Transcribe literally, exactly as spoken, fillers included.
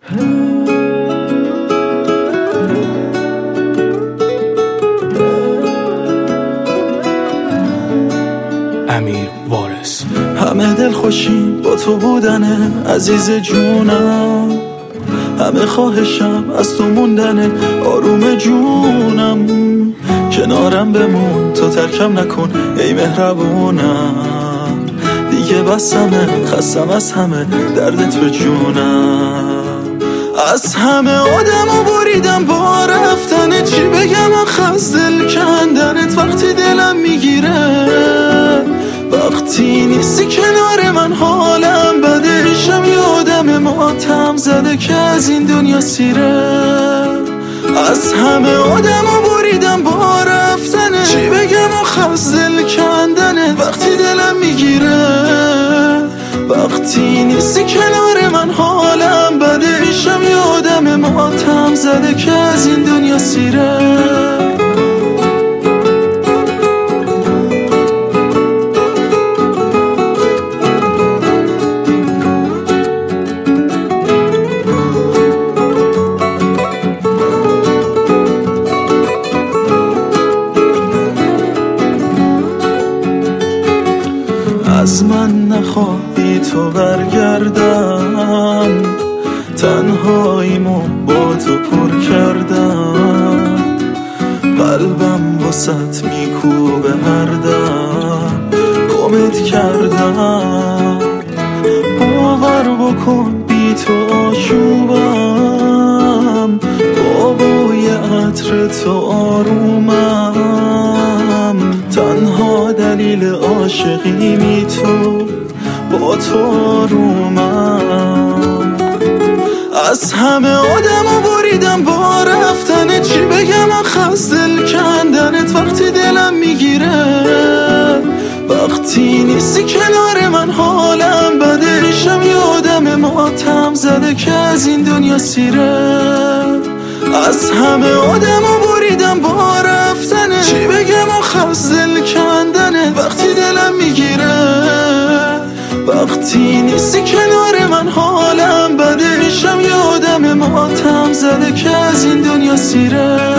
امیر وارث. همه دل خوشیم با تو بودنه عزیز جونم، همه خواهشم از تو موندنه آروم جونم، کنارم بمون تو ترکم نکن ای مهربونم، دیگه بسمه خستم از همه دردت به جونم، از همه آدمو بریدم با رفتنت، چی بگم آخه از دل کندنت، وقتی دلم میگیره وقتی نیستی کنار من حالم بده، شم یادم ماتم زده که از این دنیا سیره، از همه آدمو بریدم با رفتنه، چی بگم آخه از دل کندنه، وقتی دلم میگیره وقتی نیستی کنار من حالم بده، شم یادم ماتم زده که از این دنیا سیره. از من نخواهی تو برگردم، تنهاییمو با تو پر کردم، قلبم واسط میکوبه هر دم، گمت کردم، باور بکن بی تو آشوبم، با بوی عطر تو آرومم، تنها دلیل عاشقیمی تو با تو آرومم، از همه آدمو بریدم با رفتنه، چی بگم آخه از دل کندنت، وقتی دلم میگیره وقتی نیستی کنار من حالم بده، شم یادم ماتم زده که از این دنیا سیره، از همه آدمو بریدم با رفتنه، چی بگم آخه از دل کندنه، وقتی دلم میگیره وقتی نیستی کنار من حالم بده، شم یادم ماتم زده که از این دنیا سیره.